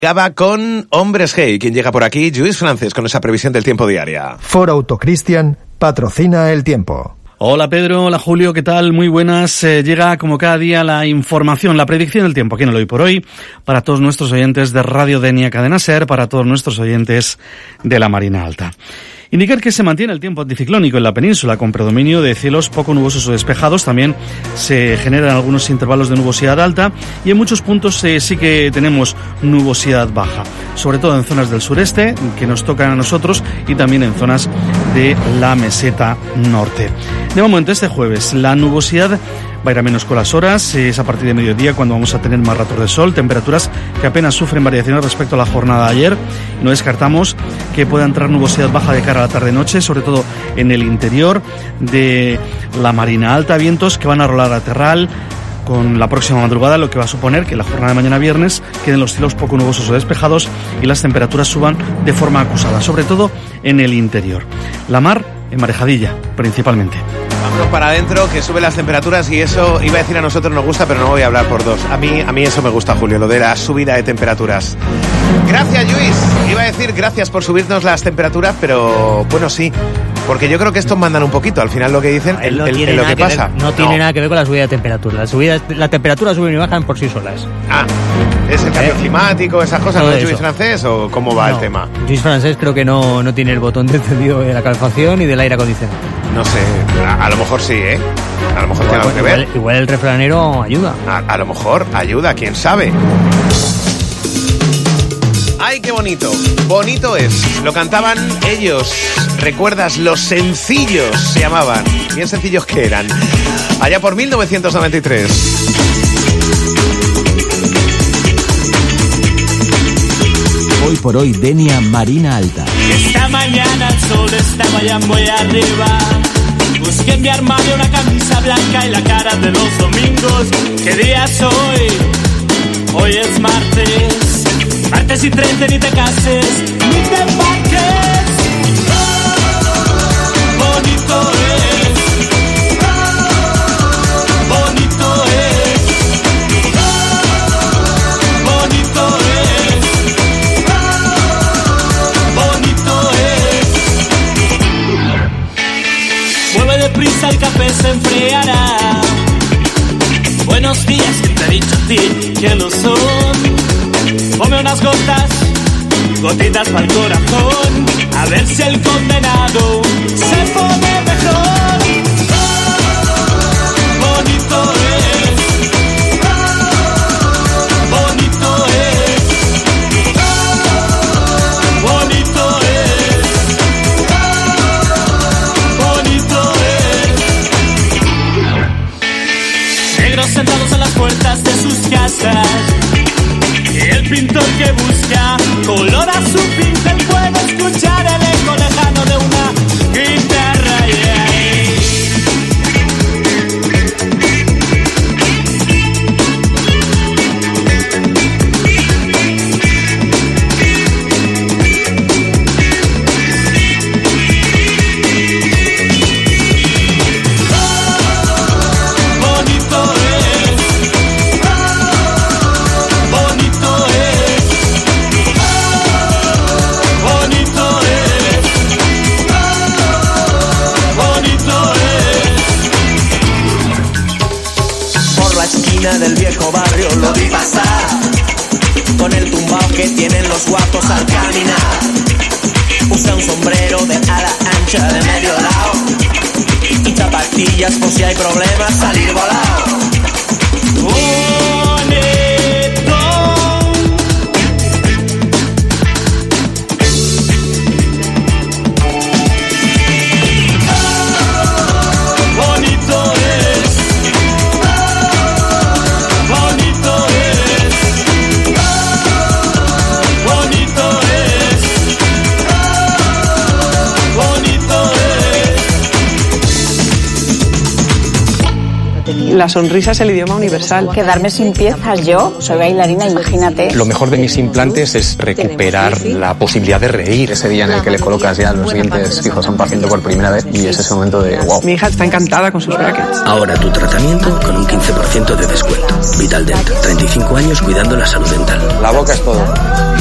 Acaba con Hombres G. Quien llega por aquí, Lluís Francés, con esa previsión del tiempo diaria. Ford Autocristian patrocina el tiempo. Hola Pedro, hola Julio, ¿qué tal? Muy buenas. Llega como cada día la información, la predicción del tiempo aquí en el Hoy por Hoy, para todos nuestros oyentes de Radio Denia Cadena Ser, para todos nuestros oyentes de la Marina Alta. Indicar que se mantiene el tiempo anticiclónico en la península, con predominio de cielos poco nubosos o despejados. También se generan algunos intervalos de nubosidad alta y en muchos puntos sí que tenemos nubosidad baja, sobre todo en zonas del sureste, que nos tocan a nosotros, y también en zonas de la meseta norte. De momento, este jueves, la nubosidad va a ir a menos con las horas. Es a partir de mediodía cuando vamos a tener más ratos de sol, temperaturas que apenas sufren variaciones respecto a la jornada de ayer. No descartamos que pueda entrar nubosidad baja de cara a la tarde-noche, sobre todo en el interior de la Marina Alta, vientos que van a rolar a terral con la próxima madrugada, lo que va a suponer que la jornada de mañana viernes queden los cielos poco nubosos o despejados y las temperaturas suban de forma acusada, sobre todo en el interior. La mar emparejadilla, principalmente. Vámonos para adentro, que suben las temperaturas, y eso, iba a decir, a nosotros nos gusta, pero no voy a hablar por dos. A mí eso me gusta, Julio, lo de la subida de temperaturas. Gracias, Lluís. Iba a decir gracias por subirnos las temperaturas, pero bueno, sí, porque yo creo que estos mandan un poquito, al final lo que dicen, lo que pasa. No tiene nada que ver con la subida de temperatura. La temperatura suben y bajan por sí solas. Ah, ¿es el cambio climático, esas cosas, no, Lluís Francés, o cómo va el tema? Lluís Francés creo que no tiene el botón de encendido de la calefacción y del aire acondicionado. No sé, a lo mejor sí, ¿eh? A lo mejor tiene algo que ver. Igual el refranero ayuda. A lo mejor ayuda, quién sabe. ¡Ay, qué bonito! Bonito es. Lo cantaban ellos. ¿Recuerdas? Los Sencillos se llamaban. Bien sencillos que eran. Allá por 1993. Hoy por hoy, Denia Marina Alta. Esta mañana el sol estaba ya muy arriba. Busqué en mi armario una camisa blanca y la cara de los domingos. ¿Qué día es hoy? Hoy es martes. Martes y 30, ni te cases, ni te embarques. Bonito es. Bonito es. Bonito es. Bonito es. Mueve deprisa, el café se enfriará. Buenos días, que te he dicho a ti que lo son. Ponme unas gotitas para el corazón, a ver si el condenado se pone mejor. Bonito es. Bonito es. Bonito es. Bonito es. Negros sentados a las puertas de sus casas. El pintor que busca color a su pincel puede escuchar el eco lejano de una guitarra. Del viejo barrio lo vi pasar, con el tumbao que tienen los guapos al caminar. Usa un sombrero de ala ancha de medio lado y zapatillas por si hay problemas salir volado. La sonrisa es el idioma universal. Quedarme sin piezas, yo soy bailarina, imagínate. Lo mejor de mis implantes es recuperar la posibilidad de reír. Ese día en el que le colocas ya los dientes fijos a un paciente por primera vez y es ese momento de wow. Mi hija está encantada con sus brackets. Ahora tu tratamiento con un 15% de descuento. Vitaldent, 35 años cuidando la salud dental. La boca es todo.